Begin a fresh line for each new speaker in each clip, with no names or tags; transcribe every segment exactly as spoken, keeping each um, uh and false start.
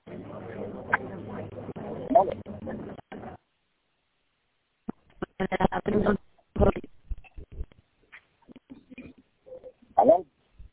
¿Aló?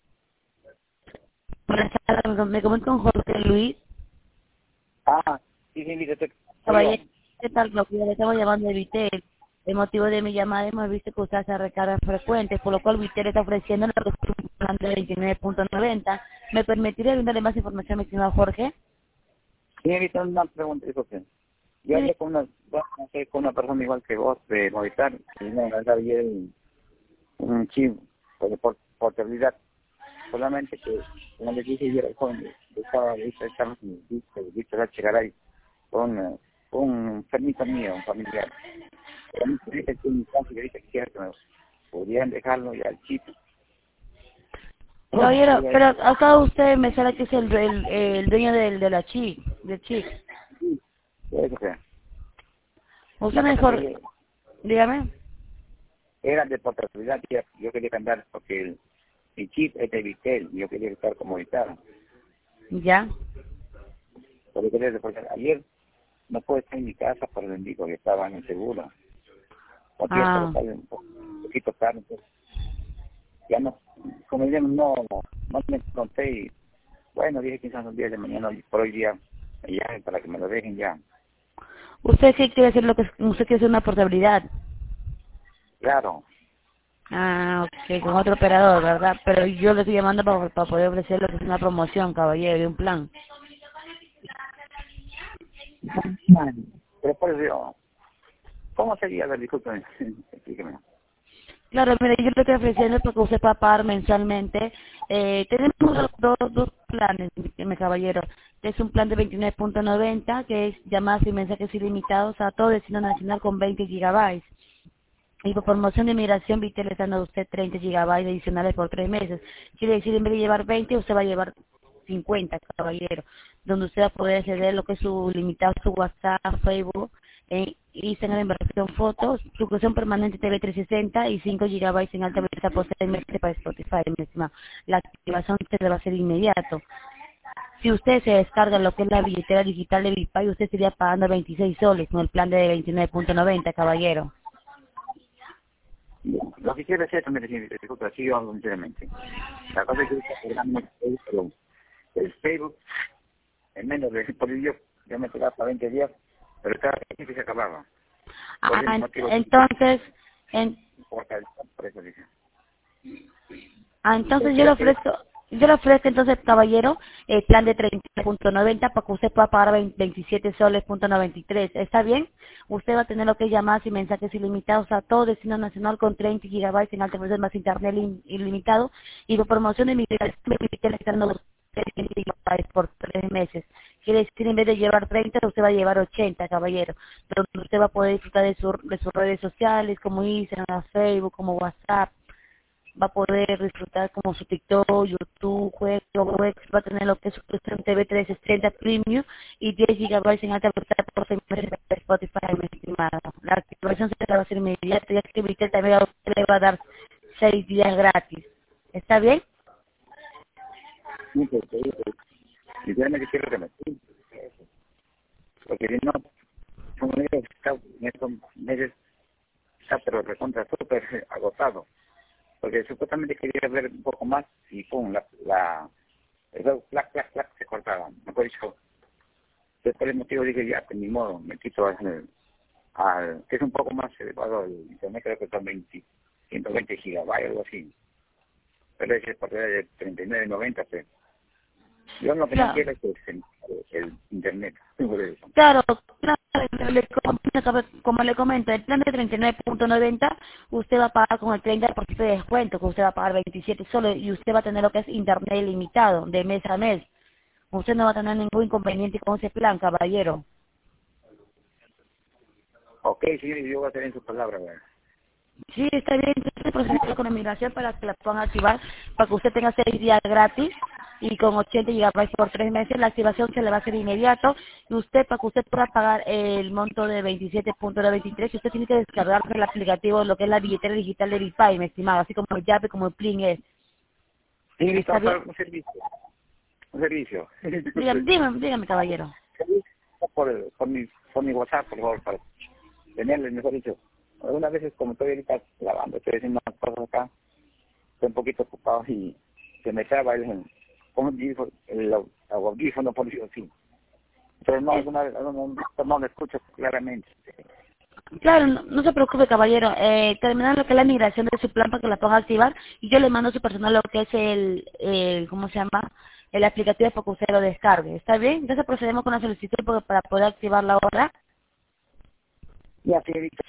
Buenas tardes, me comunico con Jorge Luis.
Ah, sí, sí, mire, te- soy yo.
Caballero, ¿qué tal? Lo que le estamos llamando de Vitel. El motivo de mi llamada hemos visto que usted hace recargas frecuentes, por lo cual Vitel está ofreciendo lo que es un plan de veintinueve punto noventa. ¿Me permitiría brindarle más información, mi estimado Jorge?
Señorita, una pregunta, disculpe. Yo
Sí.
hablé con una, bueno, no sé, con una persona igual que vos de Movistar, y me mandaba ayer un, un chip por, por portabilidad. Solamente que, como les dije, yo era el joven, yo estaba, viste, estamos en viste, viste, a llegar ahí con eh, un permiso mío, un familiar. Pero a mí me dice que en mi casa, y ahorita quisiera que me podrían dejarlo ya el chip.
Caballero,
Y ahí,
pero acá usted me sale que es el, el, el dueño del, de la chic, del chic.
eso que,
Usted
la cosa
mejor,
que
dígame.
era de portabilidad, yo, yo quería cambiar porque el, mi chip es de Vitel y yo quería estar como Vitel.
Ya.
Pero quería reportar. Ayer no pude estar en mi casa por el envío que estaba en el seguro. Porque ya estaba
Ah.
tarde, un po- un poquito tarde. Entonces, ya no, como ya no, no me conté y bueno, dije quizás un día de mañana por hoy día me llamen para que me lo dejen ya.
Usted sí quiere hacer lo que usted quiere hacer una portabilidad.
Claro.
Ah, ok, con otro operador, ¿verdad? Pero yo le estoy llamando para, para poder ofrecer lo que es una promoción, caballero, de un plan.
Pero por eso yo, ¿cómo sería? A ver, discúlpeme, explíqueme.
Claro, mire, yo le estoy ofreciendo porque usted puede pagar mensualmente. Eh, tenemos dos, dos, dos planes, mi caballero. Es un plan de veintinueve punto noventa, que es llamadas y mensajes ilimitados a todo destino nacional con veinte gigabytes. Y por promoción de migración, Vitel le está dando a usted treinta gigabytes adicionales por tres meses. Quiere decir, en vez de llevar veinte, usted va a llevar cincuenta, caballero. Donde usted va a poder acceder a lo que es su limitado, su WhatsApp, Facebook, eh, Instagram en versión fotos, suscripción permanente T V trescientos sesenta y cinco gigabytes en alta velocidad por seis meses para Spotify, mi estimado. La activación se le va a ser inmediato. Si usted se descarga lo que es la billetera digital de Bipay, usted estaría pagando veintiséis soles con el plan de veintinueve punto noventa, caballero.
Lo que quiero hacer también, disculpe, así yo hablo sinceramente. La cosa es que el programa es pero el Facebook, en menos de, por yo, yo me quedaba para veinte días, pero cada vez que se acababa. Por
Ah,
ese
en-
motivo,
entonces, en,
por, por eso dije.
ah,
Entonces,
entonces yo le
creo que
ofrezco, yo le ofrezco entonces, caballero, el plan de treinta punto noventa para que usted pueda pagar veinte veintisiete soles punto noventa y tres. ¿Está bien? Usted va a tener lo que es llamadas y mensajes ilimitados a todo destino nacional con treinta gigabytes en alta velocidad más internet ilin- ilimitado y por promoción de migración me permite estar dando treinta gigabytes por tres meses. Quiere decir, en vez de llevar treinta, usted va a llevar ochenta, caballero. Donde usted va a poder disfrutar de, su- de sus redes sociales, como Instagram, Facebook, como WhatsApp. Va a poder disfrutar como su TikTok, YouTube, juegos, web, va a tener lo que es su T V trescientos sesenta Premium y diez gigabytes en alta velocidad por seis meses de Spotify, mi estimado. La activación se la va a hacer inmediata, ya que Vitel también a usted le va a dar seis días gratis. ¿Está bien?
muchos de ellos, sinceramente quiero que me escuchen, porque si no, como digo, está en estos meses, está pero recontra súper agotado, porque supuestamente quería ver un poco más y pum, la, la, el plac, plac, plac, se cortaba, mejor dicho. Entonces, por el motivo dije, ya, pues ni modo, me quito al, al, que es un poco más elevado el internet, creo que son veinte, ciento veinte gigabytes, algo así. Pero ese es por de treinta y nueve noventa, pues. Yo lo que no
Claro.
quiero es el, el internet. Por eso.
Claro, claro, le- como como le comento, el plan de treinta y nueve punto noventa, usted va a pagar con el treinta por ciento de descuento, que usted va a pagar veintisiete solo y usted va a tener lo que es internet ilimitado, de mes a mes. Usted no va a tener ningún inconveniente con ese plan, caballero.
Ok, sí, yo voy a tener sus palabras, ¿verdad?
Sí, está bien, entonces proceder con la migración para que la puedan activar, para que usted tenga seis días gratis y con ochenta gigabytes por tres meses. La activación se le va a hacer inmediato y usted, para que usted pueda pagar el monto de veintisiete punto veintitrés, usted tiene que descargar el aplicativo, lo que es la billetera digital de Bipay, mi estimado, así como el Yape, como el Plin es.
Sí, listo,
¿Está
para
bien?
un servicio. un servicio.
Dígame, dígame, dígame, caballero.
Por, por, mi, por mi WhatsApp, por favor, para tenerle, mejor dicho. Algunas veces, como estoy ahorita lavando, estoy haciendo unas cosas acá, estoy un poquito ocupado y se me traba el, como dijo, el, el audífono, por decirlo así. Pero no, alguna vez, no, no, no lo escucho claramente.
Claro, no, no se preocupe, caballero. Eh, terminar lo que es la migración de su plan para que la ponga a activar y yo le mando a su personal lo que es el, el ¿cómo se llama? El aplicativo para que usted lo descargue. ¿Está bien? Entonces procedemos con la solicitud porque- para poder activarla ahora.
Ya, señorita.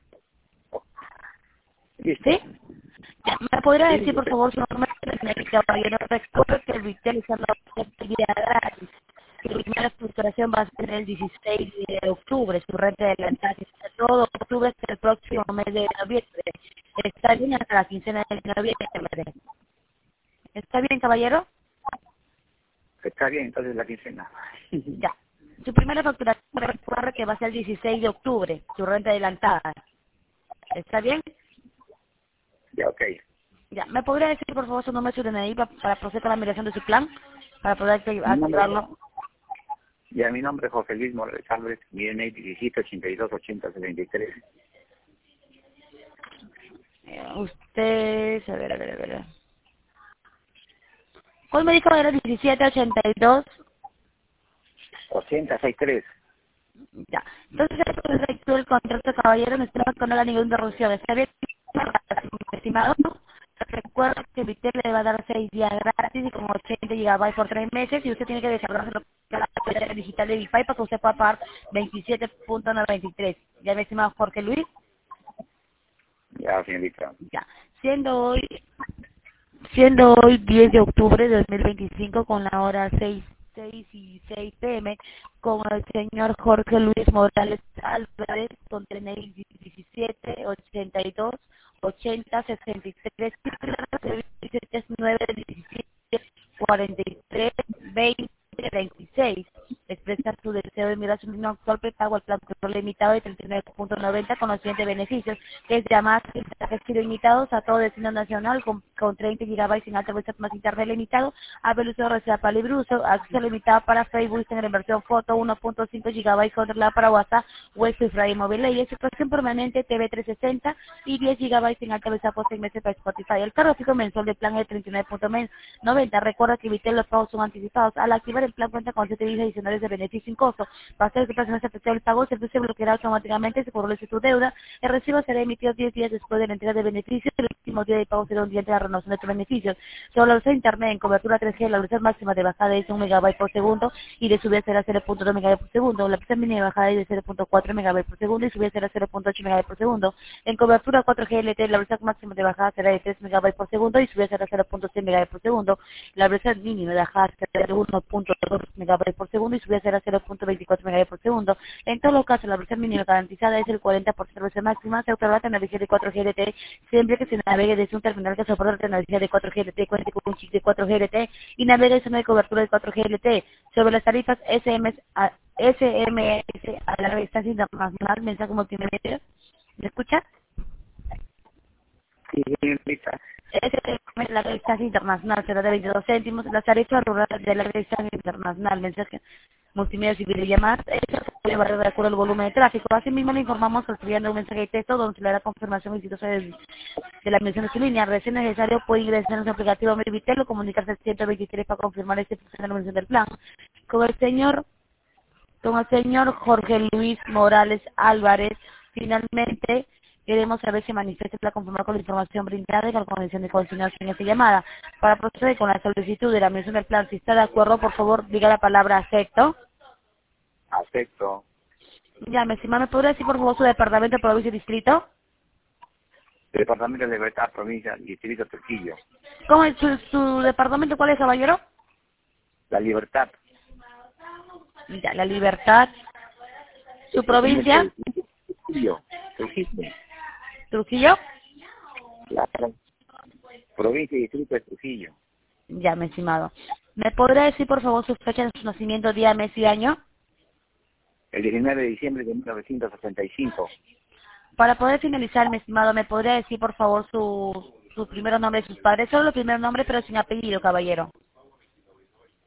¿Listo?
¿Sí? Ya, ¿me podría
Sí,
decir, por favor, su nombre de caballero? Recuerdo que el Vitel está en la actividad gratis. Su primera facturación va a ser el dieciséis de octubre, su renta de adelantada está todo octubre hasta el próximo mes de noviembre. Está bien hasta la quincena de noviembre. ¿Está bien, caballero?
está bien, entonces la quincena.
Ya. Su primera facturación recuerda que va a ser el dieciséis de octubre, su renta adelantada. ¿Está bien?
Ya, ok.
Ya. ¿Me podría decir, por favor, su número de su D N I para, para proceder con la migración de su plan? Para poder acti-
Mi nombre,
activarlo.
ya, mi nombre es José Luis Morales Álvarez, mi D N I diecisiete ochenta y dos ochenta setenta y tres.
Eh, usted, a ver, a ver, a ver. ¿Cuál me dijo era diecisiete ochenta y dos?
ochenta sesenta y tres.
Ya. Entonces, efecto el contrato, caballero, no esperamos que no haga ninguna interrupción. ¿Está bien, estimado? Recuerda que Vitel le va a dar seis días gratis y como ochenta gigabytes por tres meses y usted tiene que descargarse lo que es la cuenta digital de Wi-Fi para que usted pueda pagar veintisiete noventa y tres. ¿Ya me estimado Jorge Luis?
Ya, señorita.
Ya. Siendo hoy Siendo hoy diez de octubre de dos mil veinticinco con la hora seis, seis y seis pm con el señor Jorge Luis Morales Álvarez con D N I diecisiete ochenta y dos ochenta sesenta y tres nueve diecisiete cuarenta y tres veinte veintiséis. Expresa su deseo de mirar su línea actual prepago al plan control limitado de treinta y nueve punto noventa con los siguientes beneficios, que es llamadas y mensajes ilimitados a todo destino nacional con, con treinta gigabytes sin alta velocidad más internet limitado, a velocidad reserva para libre uso, acceso limitado para Facebook, en versión foto, uno punto cinco gigabytes controlada para WhatsApp, web y Friday móvil y situación permanente T V trescientos sesenta y diez gigabytes sin alta velocidad por seis meses para Spotify. El cargo fijo mensual del plan es treinta y nueve punto noventa. Recuerda que Vitel los pagos son anticipados. Al activar el plan cuenta con siete días adicionales de beneficio sin costo. Para hacer que no se efectúe el pago, el servicio se bloqueará automáticamente si por tu deuda. El recibo será emitido diez días después de la entrega de beneficios. El último día de pago será un día de la renovación de tus beneficios. Solo la velocidad de internet en cobertura tres G, la velocidad máxima de bajada es un megabyte por segundo y de subida será cero punto dos megabytes por segundo. La velocidad mínima de bajada es de cero punto cuatro megabytes por segundo y subida será cero punto ocho megabytes por segundo. En cobertura cuatro G L T, la velocidad máxima de bajada será de tres megabytes por segundo y subida será cero punto seis megabytes por segundo. La velocidad mínima de bajada será de uno punto dos megabytes por segundo y subida será cero punto veinticuatro megabytes por segundo. En todos los casos, la velocidad mínima garantizada es el cuarenta por ciento de la velocidad máxima. Se observa la tecnología de cuatro G L T siempre que se navegue desde un terminal que soporta la tecnología de cuatro G L T, cuente con un chip de cuatro G L T y navegue en zona de cobertura de cuatro G L T. Sobre las tarifas S M S a, S M S a larga distancia internacional, mensaje multimedia. ¿Me escucha?
Sí, señorita.
S M S a larga distancia internacional será de veintidós céntimos. Las tarifas rurales de larga distancia internacional, mensaje multimedia y videollamadas, eso se puede variar de acuerdo al volumen de tráfico. Asimismo, le informamos recibiendo un mensaje de texto donde se le dará confirmación exitosa de, de la emisión de su línea. Recién necesario puede ingresar en su aplicativo Vitel o comunicarse al ciento veintitrés para confirmar este proceso de la emisión del plan. Con el señor, con el señor Jorge Luis Morales Álvarez, finalmente queremos saber si manifiesta para confirmar con la información brindada y con la condición de continuación en esta llamada. Para proceder con la solicitud de la emisión del plan, si está de acuerdo, por favor, diga la palabra acepto.
Acepto.
Ya, mi estimado, ¿me podría decir por favor su departamento, provincia y distrito?
Departamento de Libertad, provincia, distrito Trujillo.
¿Cómo es su, su departamento? ¿Cuál es, caballero?
La Libertad.
Ya, La Libertad. ¿Su provincia?
Trujillo. Trujillo.
¿Trujillo?
Claro. Provincia y distrito de Trujillo.
Ya, mi estimado. ¿Me podría decir por favor su fecha de su nacimiento, día, mes y año?
El diecinueve de diciembre de mil novecientos sesenta y cinco.
Para poder finalizar, mi estimado, ¿me podría decir por favor su, su primer nombre de sus padres? Solo el primer nombre, pero sin apellido, caballero.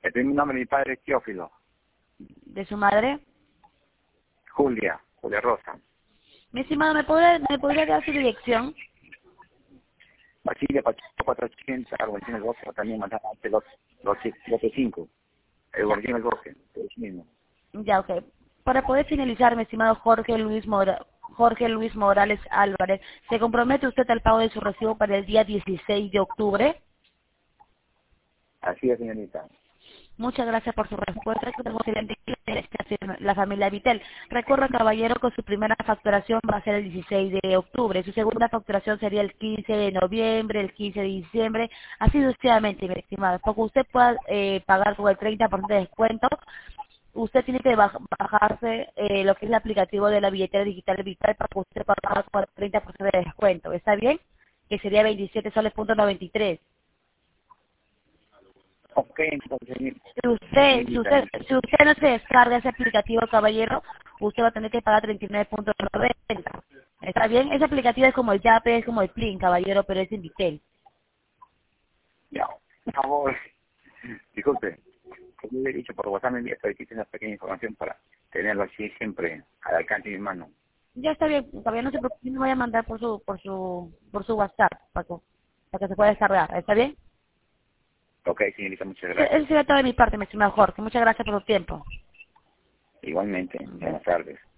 El primer nombre de mi padre es Teófilo.
¿De su madre?
Julia, Julia Rosa.
Mi estimado, ¿me podría, ¿me podría dar su dirección?
Basile Pacheco cuatrocientos, Argumentino el doce, también mandaba los doce cinco. El Guardián el doce, es mismo.
Ya, ok. Para poder finalizar, mi estimado Jorge Luis Mora, Jorge Luis Morales Álvarez, ¿se compromete usted al pago de su recibo para el día dieciséis de octubre?
Así es, señorita.
Muchas gracias por su respuesta. Que tengo excelente día de esta firma, la familia Vitel. Recuerda, caballero, que su primera facturación va a ser el dieciséis de octubre. Su segunda facturación sería el quince de noviembre, el quince de diciembre, así sucesivamente, mi estimado. Porque usted pueda eh, pagar con el treinta por ciento de descuento, usted tiene que baj bajarse eh, lo que es el aplicativo de la billetera digital Vital para que usted pueda pagar con el treinta por ciento de descuento. ¿Está bien? Que sería veintisiete soles punto noventa y tres.
Ok, entonces,
Si usted, si
señorita,
usted, si usted no se descarga ese aplicativo, caballero, usted va a tener que pagar treinta y nueve punto noventa. ¿Está bien? Ese aplicativo es como el Yape, es como el Plin, caballero, pero es en Vitel.
ya, por favor, disculpe, como le he dicho por WhatsApp, me envía una pequeña información para tenerlo así siempre al alcance de mi mano.
Ya está bien, caballero, no se preocupe, me voy a mandar por su, por su, por su WhatsApp, Paco, para que se pueda descargar. ¿Está bien?
Ok, señorita, muchas
Eso
gracias.
sería todo de mi parte, mi estimado Jorge. Muchas gracias por su tiempo.
Igualmente, buenas tardes.